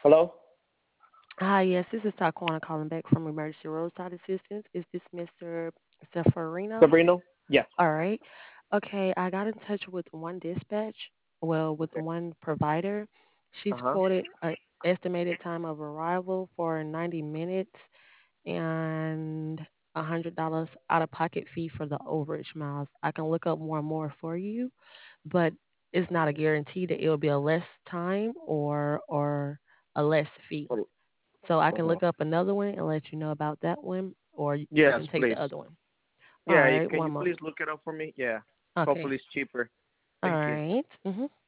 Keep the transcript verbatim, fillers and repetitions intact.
Hello, Hi, yes, this is Taquana calling back from Emergency Roadside Assistance. Is this mister Seferino? Sabrina. Yes. All right. Okay, I got in touch with one dispatch, well, with Okay. one provider. Uh She's huh. quoted an estimated time of arrival for ninety minutes and one hundred dollars out of pocket fee for the overage miles. I can look up more and more for you, but it's not a guarantee that it'll be a less time or or a less fee. So I can Uh-huh. look up another one and let you know about that one, or you you Yes, can take the please. other one. All Yeah. y- right, Can one you please moment. look it up for me? Yeah. Okay. Hopefully it's cheaper. All Thank you. right. Mm-hmm.